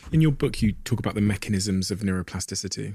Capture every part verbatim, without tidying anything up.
In your book, you talk about the mechanisms of neuroplasticity.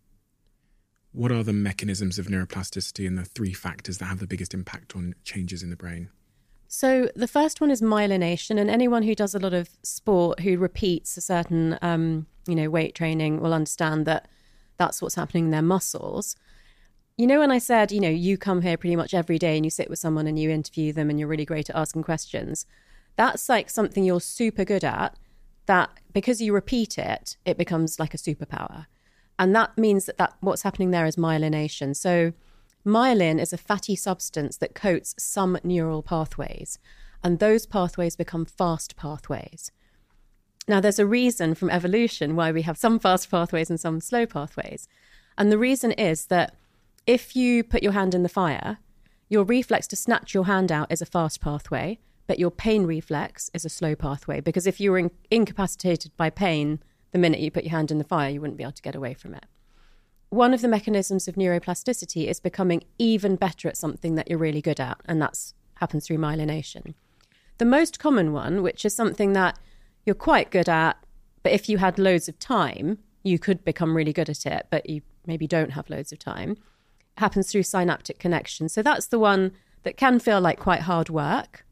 What are the mechanisms of neuroplasticity and the three factors that have the biggest impact on changes in the brain? So the first one is myelination, and anyone who does a lot of sport who repeats a certain, um, you know, weight training will understand that that's what's happening in their muscles. You know, when I said, you know, you come here pretty much every day and you sit with someone and you interview them and you're really great at asking questions, that's like something you're super good at, that because you repeat it, it becomes like a superpower. And that means that, that what's happening there is myelination. So myelin is a fatty substance that coats some neural pathways, and those pathways become fast pathways. Now, there's a reason from evolution why we have some fast pathways and some slow pathways. And the reason is that if you put your hand in the fire, your reflex to snatch your hand out is a fast pathway, but your pain reflex is a slow pathway. Because if you were in- incapacitated by pain, the minute you put your hand in the fire, you wouldn't be able to get away from it. One of the mechanisms of neuroplasticity is becoming even better at something that you're really good at, and that happens through myelination. The most common one, which is something that you're quite good at, but if you had loads of time, you could become really good at it, but you maybe don't have loads of time, happens through synaptic connection. So that's the one that can feel like quite hard work,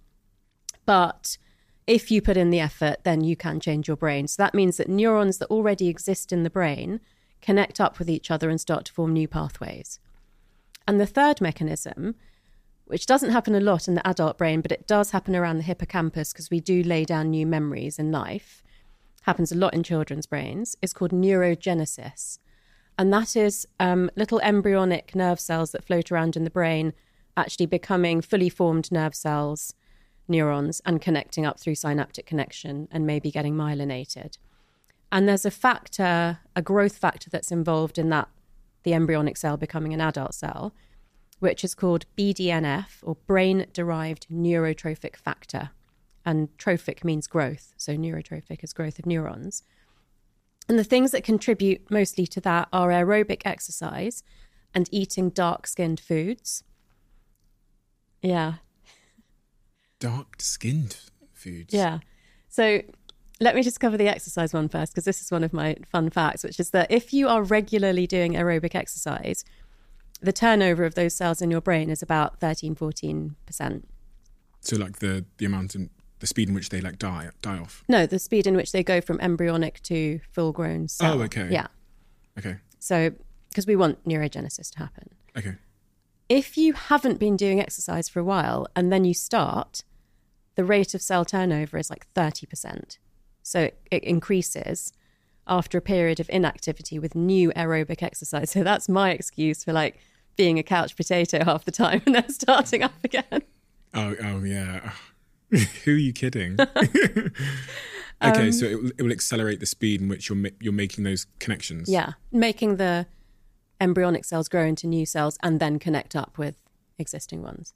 but if you put in the effort, then you can change your brain. So that means that neurons that already exist in the brain connect up with each other and start to form new pathways. And the third mechanism, which doesn't happen a lot in the adult brain, but it does happen around the hippocampus because we do lay down new memories in life, happens a lot in children's brains, is called neurogenesis. And that is um, little embryonic nerve cells that float around in the brain actually becoming fully formed nerve cells, neurons, and connecting up through synaptic connection and maybe getting myelinated. And there's a factor, a growth factor that's involved in that, the embryonic cell becoming an adult cell, which is called B D N F, or brain-derived neurotrophic factor. And trophic means growth, so neurotrophic is growth of neurons. And the things that contribute mostly to that are aerobic exercise and eating dark-skinned foods. Yeah. Dark-skinned foods? Yeah. So let me just cover the exercise one first, because this is one of my fun facts, which is that if you are regularly doing aerobic exercise, the turnover of those cells in your brain is about thirteen, fourteen percent. So like the, the amount in the speed in which they like die die off? No, the speed in which they go from embryonic to full-grown cell. Oh, okay. Yeah. Okay. So, because we want neurogenesis to happen. Okay. If you haven't been doing exercise for a while and then you start, the rate of cell turnover is like thirty percent. So it, it increases after a period of inactivity with new aerobic exercise. So that's my excuse for like being a couch potato half the time and then starting up again. Oh, oh yeah. Who are you kidding? Okay, um, so it will, it will accelerate the speed in which you're ma- you're making those connections. Yeah, making the embryonic cells grow into new cells and then connect up with existing ones.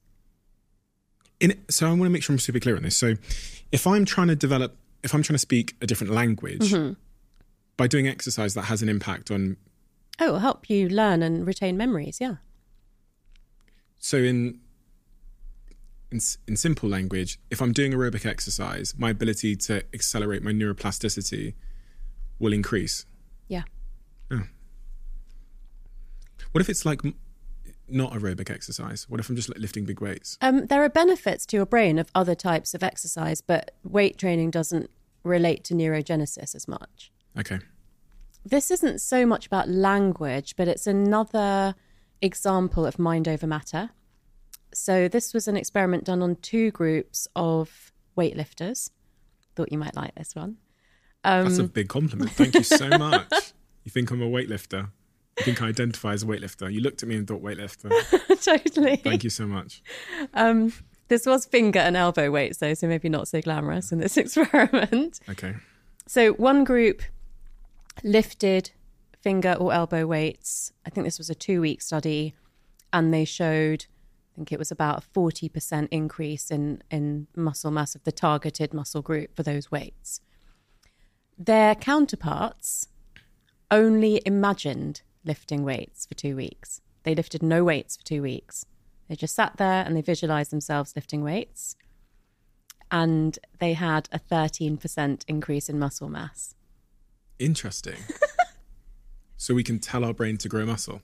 In, so I want to make sure I'm super clear on this. So if I'm trying to develop, if I'm trying to speak a different language, mm-hmm. by doing exercise, that has an impact on... Oh, it'll help you learn and retain memories, yeah. So in... In, in simple language, if I'm doing aerobic exercise, my ability to accelerate my neuroplasticity will increase. Yeah. Oh. What if it's like not aerobic exercise? What if I'm just like lifting big weights? Um, there are benefits to your brain of other types of exercise, but weight training doesn't relate to neurogenesis as much. Okay. This isn't so much about language, but it's another example of mind over matter. So this was an experiment done on two groups of weightlifters. Thought you might like this one. Um, That's a big compliment. Thank you so much. You think I'm a weightlifter? You think I identify as a weightlifter? You looked at me and thought weightlifter. Totally. Thank you so much. Um, this was finger and elbow weights, though, so maybe not so glamorous in this experiment. Okay. So one group lifted finger or elbow weights. I think this was a two-week study, and they showed... I think it was about a forty percent increase in, in muscle mass of the targeted muscle group for those weights. Their counterparts only imagined lifting weights for two weeks. They lifted no weights for two weeks. They just sat there and they visualized themselves lifting weights. And they had a thirteen percent increase in muscle mass. Interesting. So we can tell our brain to grow muscle.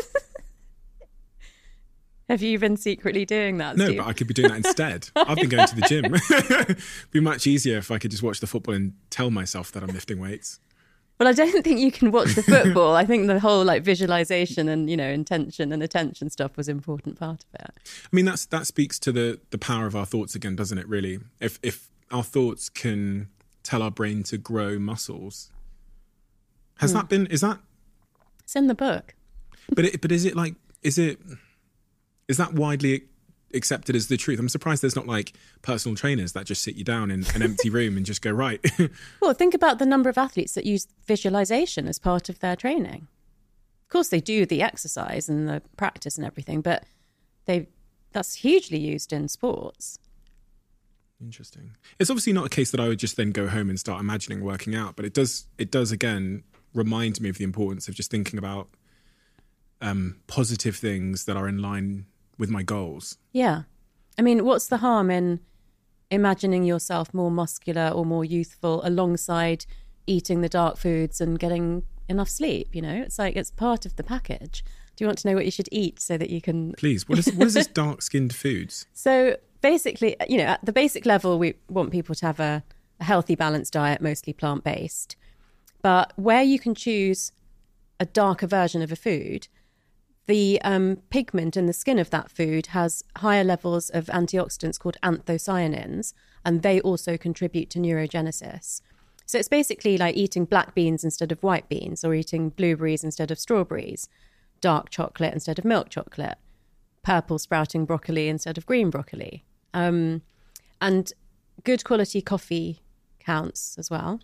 Have you been secretly doing that, No, Steve? but I could be doing that instead. I've been going to the gym. It'd be much easier if I could just watch the football and tell myself that I'm lifting weights. Well, I don't think you can watch the football. I think the whole like visualization and, you know, intention and attention stuff was an important part of it. I mean, that's that speaks to the the power of our thoughts again, doesn't it, really? If if our thoughts can tell our brain to grow muscles. Has Hmm. that been, is that, It's in the book. but it, but is it like, is it, is that widely accepted as the truth? I'm surprised there's not like personal trainers that just sit you down in an empty room and just go, right. Well, think about the number of athletes that use visualization as part of their training. Of course, they do the exercise and the practice and everything, but they that's hugely used in sports. Interesting. It's obviously not a case that I would just then go home and start imagining working out, but it does, it does again remind me of the importance of just thinking about um, positive things that are in line with my goals. Yeah. I mean, what's the harm in imagining yourself more muscular or more youthful alongside eating the dark foods and getting enough sleep? You know, it's like it's part of the package. Do you want to know what you should eat so that you can... Please, what is what is this dark-skinned foods? So basically, you know, at the basic level, we want people to have a, a healthy, balanced diet, mostly plant-based. But where you can choose a darker version of a food, the um, pigment in the skin of that food has higher levels of antioxidants called anthocyanins, and they also contribute to neurogenesis. So it's basically like eating black beans instead of white beans, or eating blueberries instead of strawberries, dark chocolate instead of milk chocolate, purple sprouting broccoli instead of green broccoli. Um, and good quality coffee counts as well.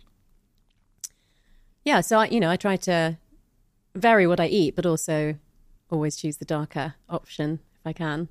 Yeah, so I, you know, I try to vary what I eat, but also always choose the darker option if I can.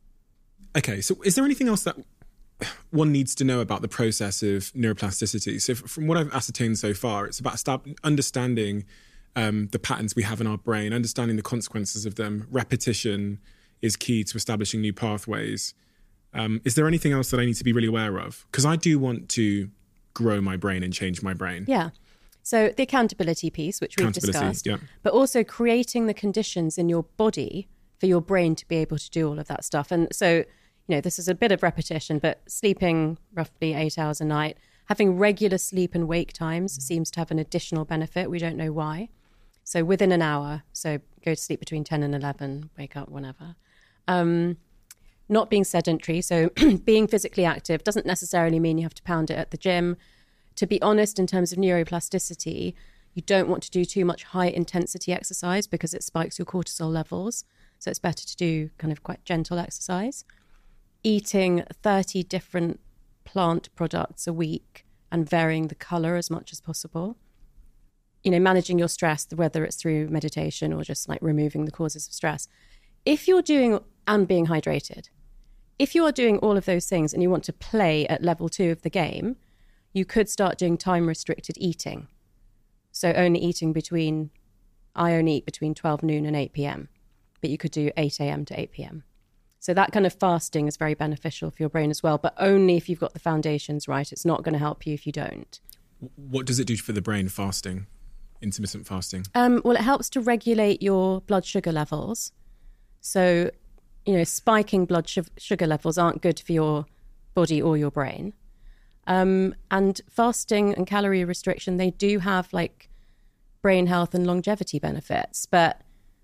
Okay, so is there anything else that one needs to know about the process of neuroplasticity? So from what I've ascertained so far, it's about stab- understanding um, the patterns we have in our brain, understanding the consequences of them. Repetition is key to establishing new pathways. Um, is there anything else that I need to be really aware of? Because I do want to grow my brain and change my brain. Yeah. So the accountability piece, which we've discussed, yeah. but also creating the conditions in your body for your brain to be able to do all of that stuff. And so, you know, this is a bit of repetition, but sleeping roughly eight hours a night, having regular sleep and wake times seems to have an additional benefit. We don't know why. So within an hour, so go to sleep between ten and eleven, wake up whenever. Um, not being sedentary, so being physically active doesn't necessarily mean you have to pound it at the gym. To be honest, in terms of neuroplasticity, you don't want to do too much high intensity exercise because it spikes your cortisol levels. So it's better to do kind of quite gentle exercise. Eating thirty different plant products a week and varying the color as much as possible. You know, managing your stress, whether it's through meditation or just like removing the causes of stress. If you're doing, and being hydrated, if you are doing all of those things and you want to play at level two of the game, you could start doing time-restricted eating. So only eating between, I only eat between twelve noon and eight p.m, but you could do eight a.m. to eight p.m. So that kind of fasting is very beneficial for your brain as well, but only if you've got the foundations right. It's not going to help you if you don't. What does it do for the brain, fasting, intermittent fasting? Um, well, it helps to regulate your blood sugar levels. So, you know, spiking blood sh- sugar levels aren't good for your body or your brain. Um, and fasting and calorie restriction, they do have like brain health and longevity benefits, but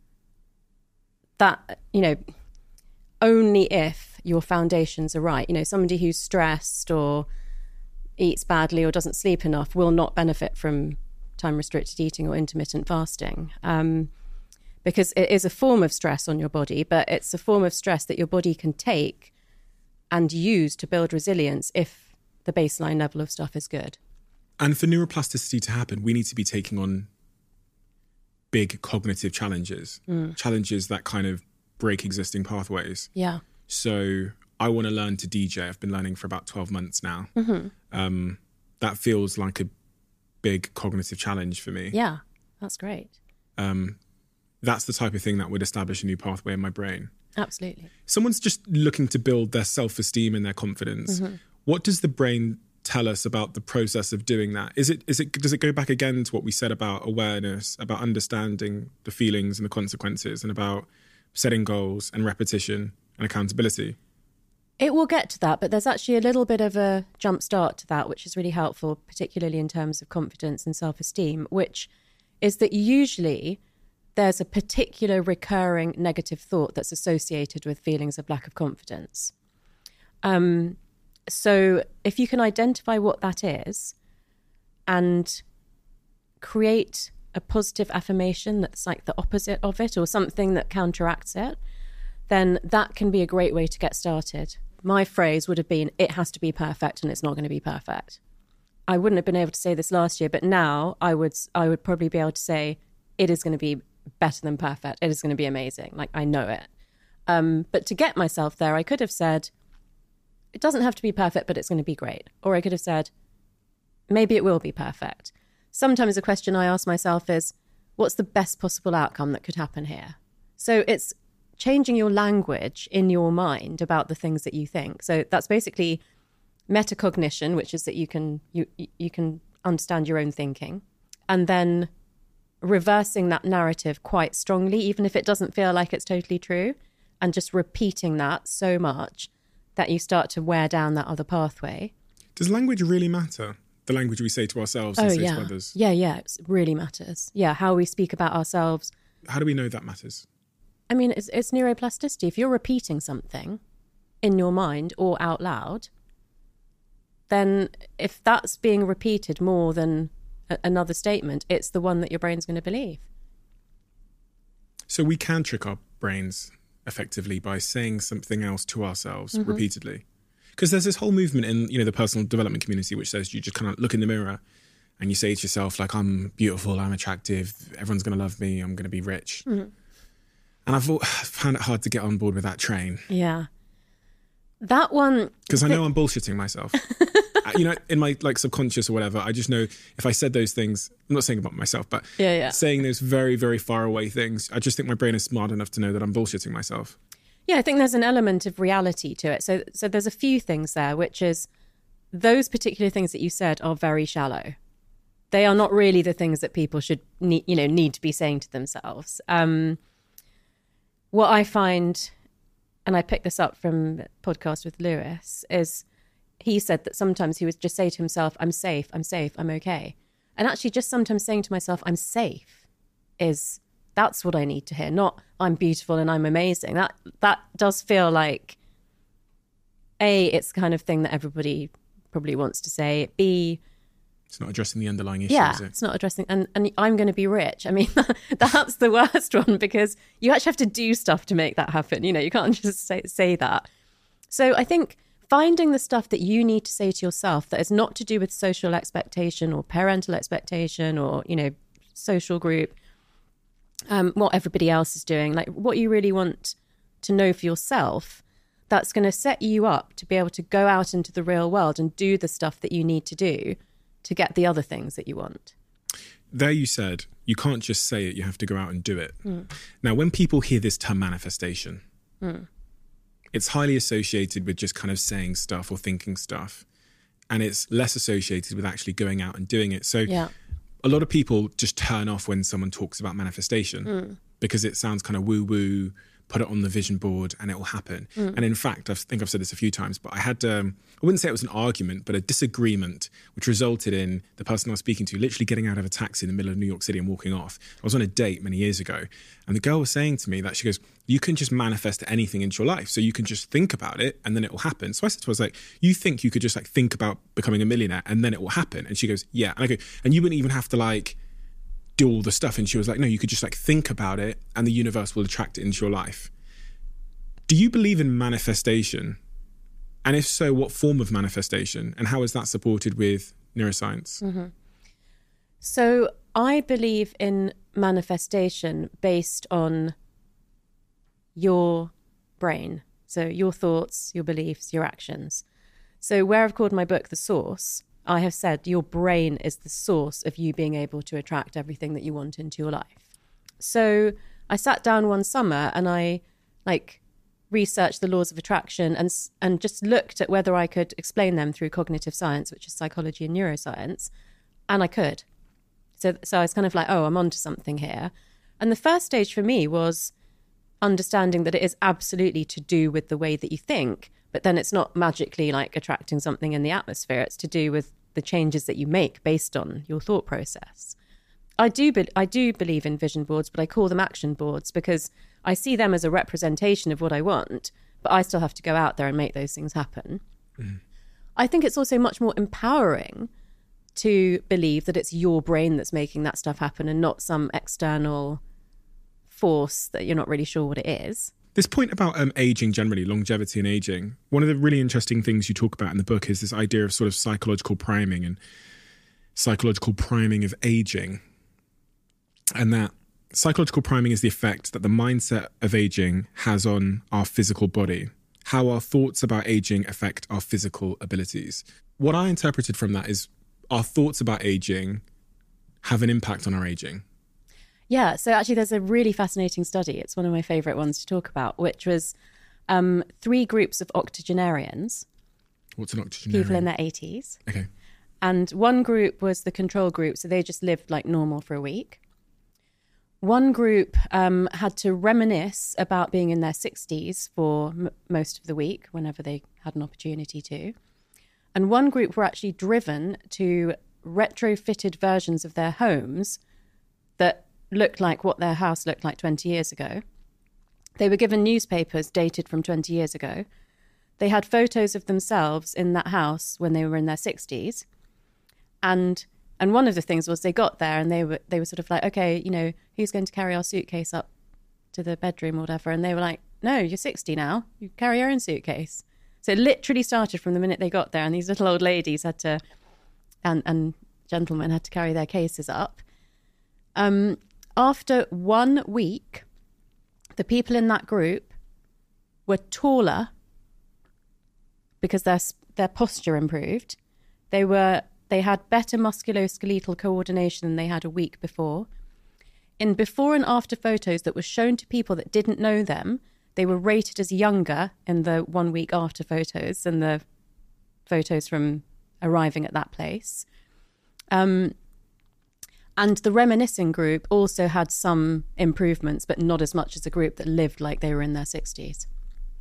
that, you know, only if your foundations are right. You know, somebody who's stressed or eats badly or doesn't sleep enough will not benefit from time restricted eating or intermittent fasting. Um, because it is a form of stress on your body, but it's a form of stress that your body can take and use to build resilience if the baseline level of stuff is good. And for neuroplasticity to happen, we need to be taking on big cognitive challenges, mm. challenges that kind of break existing pathways. Yeah. So I want to learn to D J. I've been learning for about twelve months now. Mm-hmm. Um, that feels like a big cognitive challenge for me. Yeah, that's great. Um, that's the type of thing that would establish a new pathway in my brain. Absolutely. Someone's just looking to build their self-esteem and their confidence. Mm-hmm. What does the brain tell us about the process of doing that? Is it is it does it go back again to what we said about awareness, about understanding the feelings and the consequences, and about setting goals and repetition and accountability? It will get to that, but there's actually a little bit of a jump start to that, which is really helpful, particularly in terms of confidence and self-esteem, which is that usually there's a particular recurring negative thought that's associated with feelings of lack of confidence. Um, so if you can identify what that is and create a positive affirmation that's like the opposite of it or something that counteracts it, then that can be a great way to get started. My phrase would have been, it has to be perfect, and it's not going to be perfect. I wouldn't have been able to say this last year, but now I would I would probably be able to say, it is going to be better than perfect. It is going to be amazing. Like, I know it. Um, but to get myself there, I could have said, it doesn't have to be perfect, but it's going to be great. Or I could have said, maybe it will be perfect. Sometimes a question I ask myself is, what's the best possible outcome that could happen here? So it's changing your language in your mind about the things that you think. So that's basically metacognition, which is that you can you you can understand your own thinking, and then reversing that narrative quite strongly, even if it doesn't feel like it's totally true, and just repeating that so much that you start to wear down that other pathway. Does language really matter? The language we say to ourselves and oh, say yeah. to others? Yeah, yeah, it really matters. Yeah, how we speak about ourselves. How do we know that matters? I mean, it's, it's neuroplasticity. If you're repeating something in your mind or out loud, then if that's being repeated more than a, another statement, it's the one that your brain's going to believe. So we can trick our brains effectively by saying something else to ourselves mm-hmm. repeatedly. Because there's this whole movement in, you know, the personal development community which says you just kind of look in the mirror and you say to yourself, like, I'm beautiful, I'm attractive, everyone's going to love me, I'm going to be rich. Mm-hmm. And I've found it hard to get on board with that train. Yeah. That one... Because I know I'm bullshitting myself. You know, in my like subconscious or whatever, I just know if I said those things, I'm not saying about myself, but yeah, yeah. saying those very, very far away things, I just think my brain is smart enough to know that I'm bullshitting myself. Yeah, I think there's an element of reality to it. So, so there's a few things there, which is those particular things that you said are very shallow. They are not really the things that people should need, you know, need to be saying to themselves. Um, What I find, and I picked this up from a podcast with Lewis, is he said that sometimes he would just say to himself, I'm safe, I'm safe, I'm okay. And actually just sometimes saying to myself, I'm safe, is that's what I need to hear, not I'm beautiful and I'm amazing. That that does feel like, A, it's the kind of thing that everybody probably wants to say. B, it's not addressing the underlying issue, yeah, is it? It's not addressing, and, and I'm going to be rich. I mean, that's the worst one because you actually have to do stuff to make that happen. You know, you can't just say, say that. So I think finding the stuff that you need to say to yourself that is not to do with social expectation or parental expectation or, you know, social group, um, what everybody else is doing, like what you really want to know for yourself, that's going to set you up to be able to go out into the real world and do the stuff that you need to do to get the other things that you want. There you said, you can't just say it, you have to go out and do it. Mm. Now, when people hear this term manifestation, mm. it's highly associated with just kind of saying stuff or thinking stuff. And it's less associated with actually going out and doing it. So yeah. a lot of people just turn off when someone talks about manifestation mm. because it sounds kind of woo-woo, put it on the vision board and it will happen. Mm. And in fact, I think I've said this a few times, but I had, um, I wouldn't say it was an argument, but a disagreement, which resulted in the person I was speaking to literally getting out of a taxi in the middle of New York City and walking off. I was on a date many years ago, and the girl was saying to me that she goes, you can just manifest anything into your life. So you can just think about it and then it will happen. So I said to her, I was like, you think you could just like think about becoming a millionaire and then it will happen? And she goes, yeah. And I go, and you wouldn't even have to like do all the stuff. And she was like, no, you could just like think about it and the universe will attract it into your life. Do you believe in manifestation? And if so, what form of manifestation? And how is that supported with neuroscience? Mm-hmm. So I believe in manifestation based on your brain. So your thoughts, your beliefs, your actions. So where I've called my book The Source, I have said your brain is the source of you being able to attract everything that you want into your life. So I sat down one summer and I like researched the laws of attraction and and just looked at whether I could explain them through cognitive science, which is psychology and neuroscience, and I could. So, so I was kind of like, oh, I'm onto something here. And the first stage for me was understanding that it is absolutely to do with the way that you think, but then it's not magically like attracting something in the atmosphere. It's to do with the changes that you make based on your thought process. I do, be- I do believe in vision boards, but I call them action boards because I see them as a representation of what I want, but I still have to go out there and make those things happen. Mm. I think it's also much more empowering to believe that it's your brain that's making that stuff happen and not some external force that you're not really sure what it is. This point about um, aging generally, longevity and aging, one of the really interesting things you talk about in the book is this idea of sort of psychological priming and psychological priming of aging. And that psychological priming is the effect that the mindset of aging has on our physical body, how our thoughts about aging affect our physical abilities. What I interpreted from that is our thoughts about aging have an impact on our aging. Yeah, so actually there's a really fascinating study. It's one of my favourite ones to talk about, which was um, three groups of octogenarians. What's an octogenarian? People in their eighties. Okay. And one group was the control group, so they just lived like normal for a week. One group um, had to reminisce about being in their sixties for m- most of the week, whenever they had an opportunity to. And one group were actually driven to retrofitted versions of their homes that looked like what their house looked like twenty years ago. They were given newspapers dated from twenty years ago. They had photos of themselves in that house when they were in their sixties. And and one of the things was they got there and they were they were sort of like, okay, you know, who's going to carry our suitcase up to the bedroom or whatever? And they were like, no, you're sixty now. You carry your own suitcase. So it literally started from the minute they got there, and these little old ladies had to, and, and gentlemen had to carry their cases up. Um, after one week, the people in that group were taller because their their posture improved. They were they had better musculoskeletal coordination than they had a week before. In before and after photos that were shown to people that didn't know them, they were rated as younger in the one week after photos than the photos from arriving at that place. Um, and the reminiscing group also had some improvements, but not as much as a group that lived like they were in their sixties.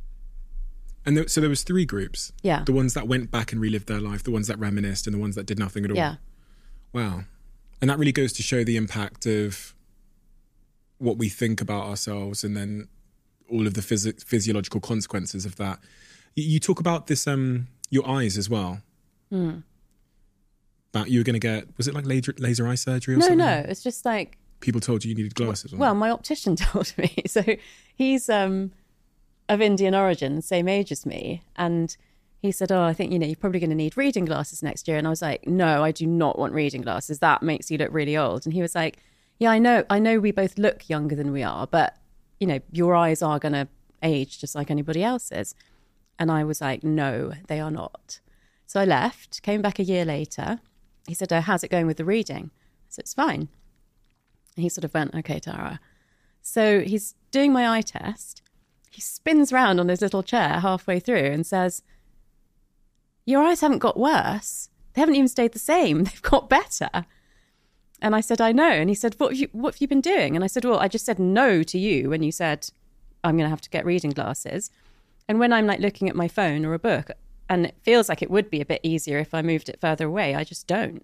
And there, so there was three groups. Yeah. The ones that went back and relived their life, the ones that reminisced, and the ones that did nothing at all. Yeah. Wow. And that really goes to show the impact of what we think about ourselves and then all of the phys- physiological consequences of that. You, you talk about this, um, your eyes as well. Mm. About you were going to get, was it like laser, laser eye surgery or no, something? No, no. It's just like... People told you you needed glasses. Well, my optician told me. So he's um, of Indian origin, same age as me. And he said, oh, I think, you know, you're probably going to need reading glasses next year. And I was like, no, I do not want reading glasses. That makes you look really old. And he was like, yeah, I know. I know we both look younger than we are, but, you know, your eyes are going to age just like anybody else's. And I was like, no, they are not. So I left, came back a year later. He said, oh, how's it going with the reading? I said, it's fine. And he sort of went, okay, Tara. So he's doing my eye test. He spins round on his little chair halfway through and says, your eyes haven't got worse. They haven't even stayed the same. They've got better. And I said, I know. And he said, what have you, what have you been doing? And I said, well, I just said no to you when you said, I'm going to have to get reading glasses. And when I'm like looking at my phone or a book, and it feels like it would be a bit easier if I moved it further away, I just don't.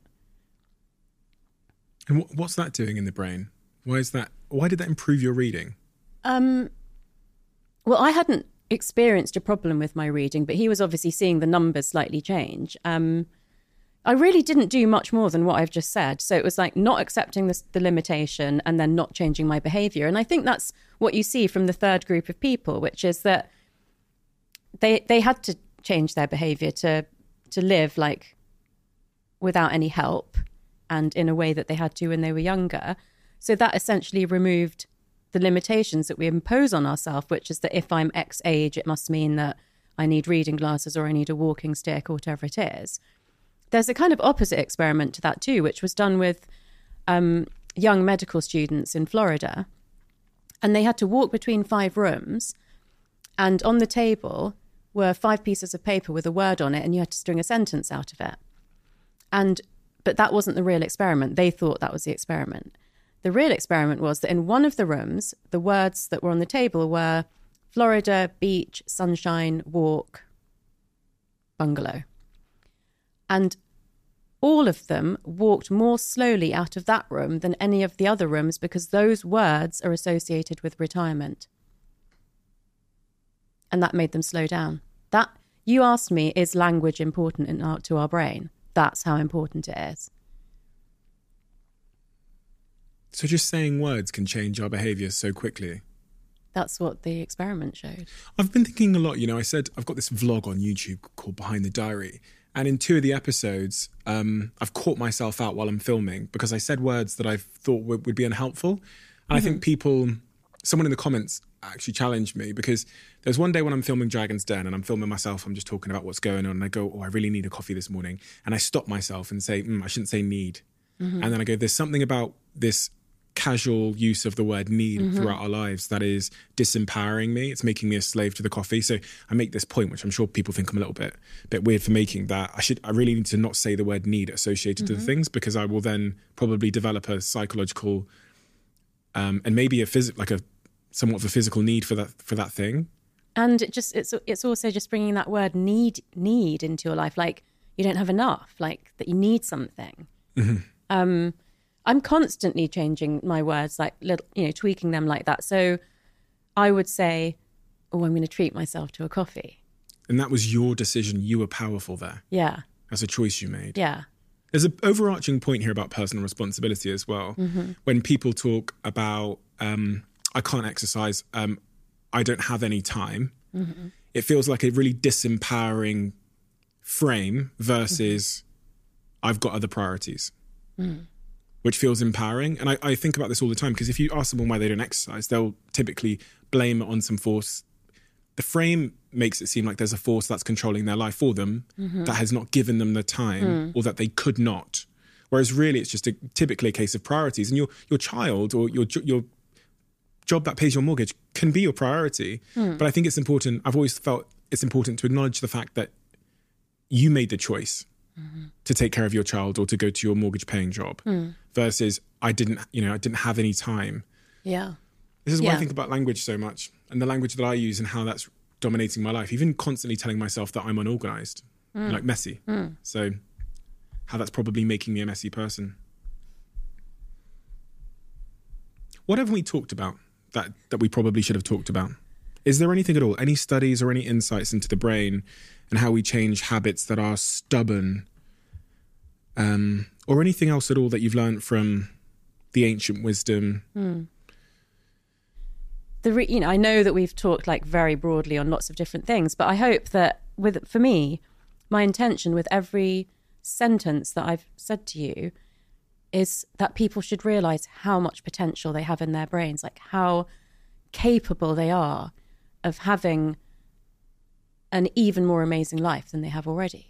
And what's that doing in the brain? Why is that? Why did that improve your reading? Um, well, I hadn't experienced a problem with my reading, but he was obviously seeing the numbers slightly change. Um, I really didn't do much more than what I've just said. So it was like not accepting the, the limitation and then not changing my behaviour. And I think that's what you see from the third group of people, which is that they they had to change their behaviour to to live like without any help and in a way that they had to when they were younger. So that essentially removed the limitations that we impose on ourselves, which is that if I'm X age, it must mean that I need reading glasses or I need a walking stick or whatever it is. There's a kind of opposite experiment to that too, which was done with um, young medical students in Florida. And they had to walk between five rooms. And on the table were five pieces of paper with a word on it, and you had to string a sentence out of it. And but that wasn't the real experiment. They thought that was the experiment. The real experiment was that in one of the rooms, the words that were on the table were Florida, beach, sunshine, walk, bungalow. And all of them walked more slowly out of that room than any of the other rooms because those words are associated with retirement. And that made them slow down. That, you asked me, is language important in our, to our brain? That's how important it is. So just saying words can change our behaviour so quickly. That's what the experiment showed. I've been thinking a lot, you know, I said I've got this vlog on YouTube called Behind the Diary. And in two of the episodes, um, I've caught myself out while I'm filming because I said words that I thought would, would be unhelpful. And mm-hmm. I think people, someone in the comments actually challenged me because there's one day when I'm filming Dragon's Den and I'm filming myself, I'm just talking about what's going on and I go, oh, I really need a coffee this morning. And I stop myself and say, mm, I shouldn't say need. Mm-hmm. And then I go, there's something about this casual use of the word need mm-hmm. throughout our lives that is disempowering me. It's making me a slave to the coffee. So I make this point, which I'm sure people think I'm a little bit bit weird for making, that I should I really need to not say the word need associated mm-hmm. to the things, because I will then probably develop a psychological um, and maybe a phys- like a somewhat of a physical need for that for that thing. And it just it's it's also just bringing that word need need into your life, like you don't have enough, like that you need something. Mm-hmm. Um, I'm constantly changing my words, like little, you know, tweaking them like that. So I would say, oh, I'm going to treat myself to a coffee. And that was your decision. You were powerful there. Yeah. That's a choice you made. Yeah. There's an overarching point here about personal responsibility as well. Mm-hmm. When people talk about, um, I can't exercise, um, I don't have any time, mm-hmm. it feels like a really disempowering frame versus mm-hmm. I've got other priorities. Mm. Which feels empowering. And I, I think about this all the time, because if you ask someone why they don't exercise, they'll typically blame it on some force. The frame makes it seem like there's a force that's controlling their life for them mm-hmm. that has not given them the time mm. or that they could not. Whereas really it's just a, typically a case of priorities. And your your child or your your job that pays your mortgage can be your priority. Mm. But I think it's important, I've always felt it's important to acknowledge the fact that you made the choice mm-hmm. to take care of your child or to go to your mortgage paying job mm. versus I didn't, you know, I didn't have any time. Yeah. This is why yeah. I think about language so much and the language that I use and how that's dominating my life, even constantly telling myself that I'm unorganized, mm. like messy. Mm. So how that's probably making me a messy person. What haven't we talked about that, that we probably should have talked about? Is there anything at all, any studies or any insights into the brain and how we change habits that are stubborn, um, or anything else at all that you've learned from the ancient wisdom? Mm. The re- you know, I know that we've talked like very broadly on lots of different things, but I hope that with for me, my intention with every sentence that I've said to you is that people should realise how much potential they have in their brains, like how capable they are of having an even more amazing life than they have already.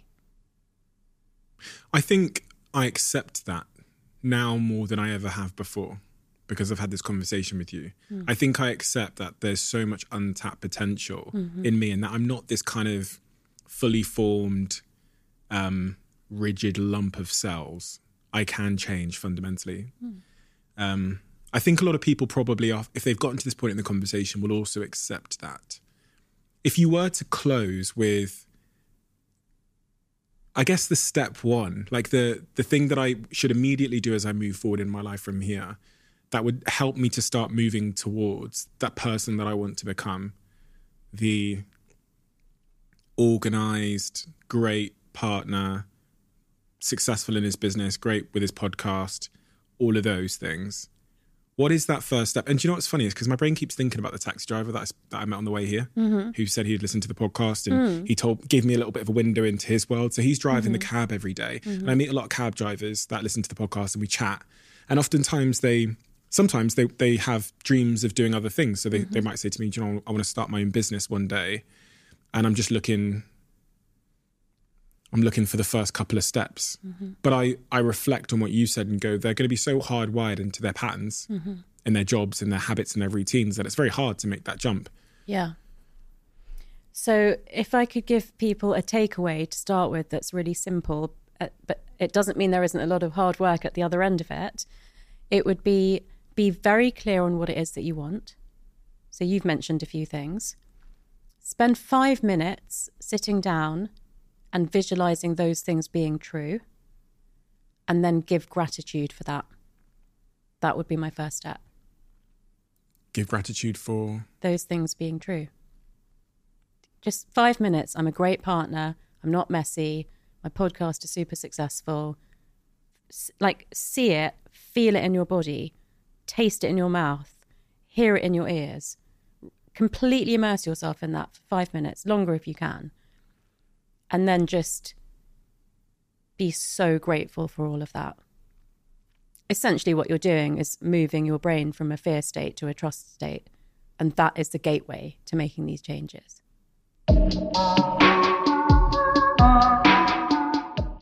I think I accept that now more than I ever have before because I've had this conversation with you. Mm. I think I accept that there's so much untapped potential mm-hmm. in me and that I'm not this kind of fully formed, um, rigid lump of cells. I can change fundamentally. Mm. Um, I think a lot of people probably, are, if they've gotten to this point in the conversation, will also accept that. If you were to close with, I guess the step one, like the the thing that I should immediately do as I move forward in my life from here, that would help me to start moving towards that person that I want to become, the organized, great partner, successful in his business, great with his podcast, all of those things. What is that first step? And do you know what's funny is because my brain keeps thinking about the taxi driver that I, that I met on the way here, mm-hmm. who said he'd listened to the podcast and mm. he told gave me a little bit of a window into his world. So he's driving mm-hmm. the cab every day. Mm-hmm. And I meet a lot of cab drivers that listen to the podcast and we chat. And oftentimes they, sometimes they, they have dreams of doing other things. So they, mm-hmm. they might say to me, do you know, I want to start my own business one day. And I'm just looking... I'm looking for the first couple of steps. Mm-hmm. But I, I reflect on what you said and go, they're going to be so hardwired into their patterns mm-hmm. in their jobs and their habits and their routines that it's very hard to make that jump. Yeah. So if I could give people a takeaway to start with that's really simple, uh, but it doesn't mean there isn't a lot of hard work at the other end of it, it would be be very clear on what it is that you want. So you've mentioned a few things. Spend five minutes sitting down and visualizing those things being true, and then give gratitude for that. That would be my first step. Give gratitude for? Those things being true. Just five minutes. I'm a great partner. I'm not messy. My podcast is super successful. Like, see it, feel it in your body, taste it in your mouth, hear it in your ears. Completely immerse yourself in that for five minutes, longer if you can. And then just be so grateful for all of that. Essentially what you're doing is moving your brain from a fear state to a trust state. And that is the gateway to making these changes.